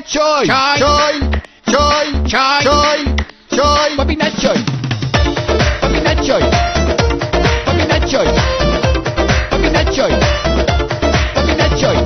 چای چای. چای چای چای. چای چای ببینه چای ببینه چای ببینه چای ببینه چای ببینه چای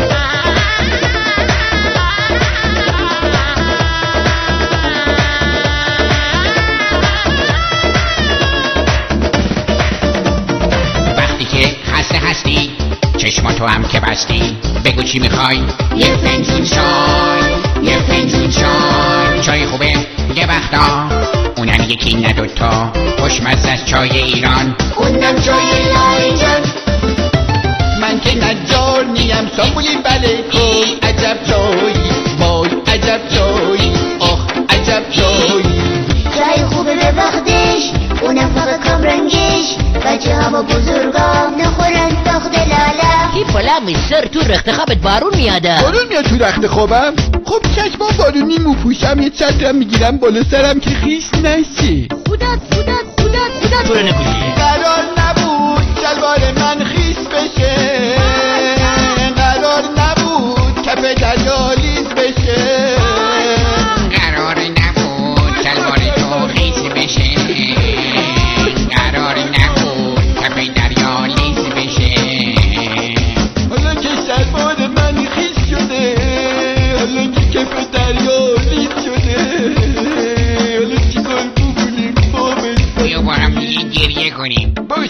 وقتی که خسته هستی چشماتو هم که بستی بگو چی میخوای یه فنجون چای یه فنجون چای چای خوبه یه وقتا اونم یکی نه دوتا خوشمزه از چای ایران اونم چای لاهیجان من که نجار نیم سامبولی بله کن عجب چایی وای عجب چایی آخ عجب چایی چای خوبه به وقتش اونم فقط کم رنگش بچه ها و بزرگام نخورن ساخت لاله فلا مستر تو رخت خوابت بارون میاده بارون میاد تو رخت خوابم؟ خب چشما بارونی موپوشم یه چترم میگیرم بالا سرم که خیس نشه خودت تو رو نکشی قرار نبود شلوار من خیس بشه قرار نبود کف دجالیز بشه قرار نبود شلوار تو خیس بشه قرار نبود کف دریا لیز بشه حالا که شلوار من خیس شده حالا که کف دریا لیز شده حالا چی کار بکنیم بابا بیا با هم دیگه گریه کنیم باشه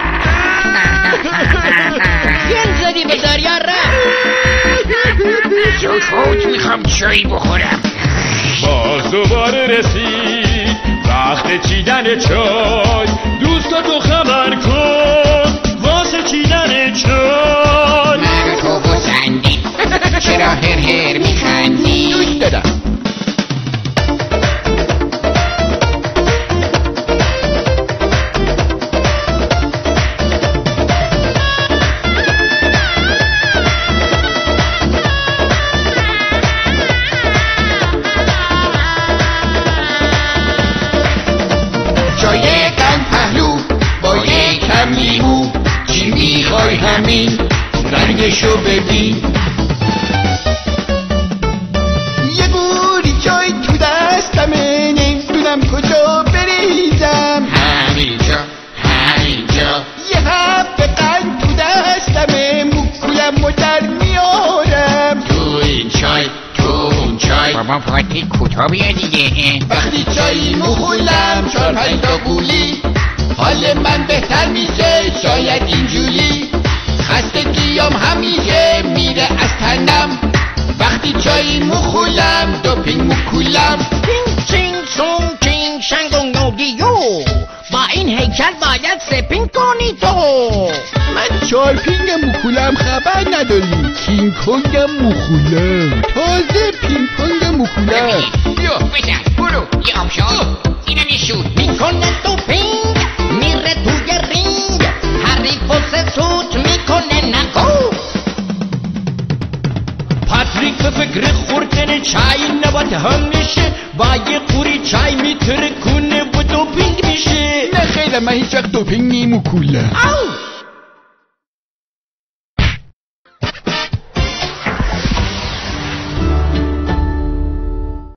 گل زدی به دریا زود فوت میخوام چایی بخورم باز دوباره رسید وقت چیدن چای دوستاتو خبر کن واسه چیدن چای من تو بسندی چرا هر میخندی دوست دارم چای کم پهلو با یکم لیمو چی میخوای همین رنگشو ببین یه گوری چای تو دستمه نمیدونم کجا بریزم همینجا همینجا یه حب قند تو دستمه موکولم و در میارم تو این چای تو اون چای بابا فاتی کوتا بیا دیگه وقتی چایی مخولم 4-5 تا گولی حال من بهتر میشه شاید اینجوری خستگیام همیشه میره از تنم وقتی چایی مخولم دوپینگ مکولم چینگ چینگ سونگ چینگ شنگ و دیو با این هیکل باید سپینگ کنی تو من چارپینگم مکولم خبر نداری کینگ کنگم مخولم تازه پینگ پونگم مکولم بیا بزن برو یه آبشار اینم یه شور میکنه تو پینگ میره توی رینگ حریف و سوت میکنه نگو پاتریک به فکر خوردن چای نبات هم میشه با یه قوری چای میتره کنه و دوپینگ میشه نه خیلی من هیچ وقت دوپینگ نیم مکولم او